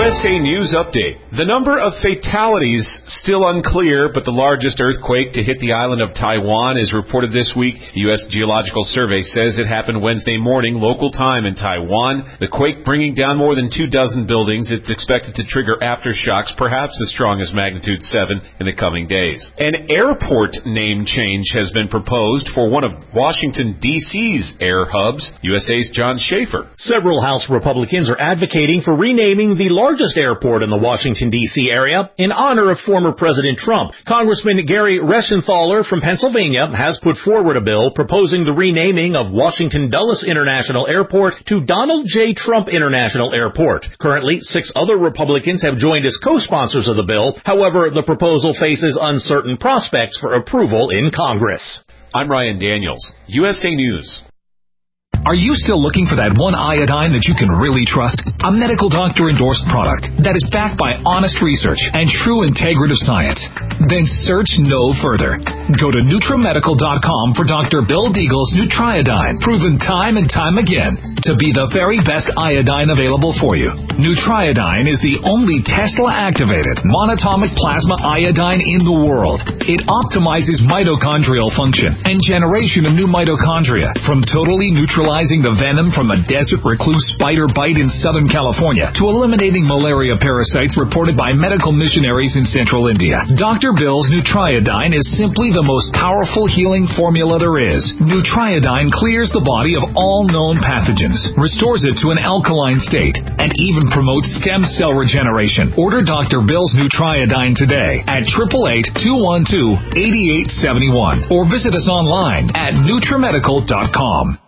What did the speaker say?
USA News Update. The number of fatalities still unclear, but the largest earthquake to hit the island of Taiwan is reported this week. The U.S. Geological Survey says it happened Wednesday morning, local time in Taiwan. The quake bringing down more than 24 buildings. It's expected to trigger aftershocks, perhaps as strong as magnitude 7 in the coming days. An airport name change has been proposed for one of Washington, D.C.'s air hubs. USA's John Schaefer. Several House Republicans are advocating for renaming the largest airport in the Washington, D.C. area in honor of former President Trump. Congressman Gary Reschenthaler from Pennsylvania has put forward a bill proposing the renaming of Washington Dulles International Airport to Donald J. Trump International Airport. Currently, 6 other Republicans have joined as co-sponsors of the bill. However, the proposal faces uncertain prospects for approval in Congress. I'm Ryan Daniels, USA News. Are you still looking for that one iodine that you can really trust? A medical doctor endorsed product that is backed by honest research and true integrative science? Then search no further. Go to NutriMedical.com for Dr. Bill Deagle's Nutriodine, proven time and time again to be the very best iodine available for you. Nutriodine is the only Tesla-activated monatomic plasma iodine in the world. It optimizes mitochondrial function and generation of new mitochondria from totally neutralizing the venom from a desert recluse spider bite in Southern California to eliminating malaria parasites reported by medical missionaries in central India. Dr. Bill's Nutriodine is simply the most powerful healing formula there is. Nutriodine clears the body of all known pathogens, restores it to an alkaline state, and even promotes stem cell regeneration. Order Dr. Bill's Nutriodine today at 888-212-8871 or visit us online at NutriMedical.com.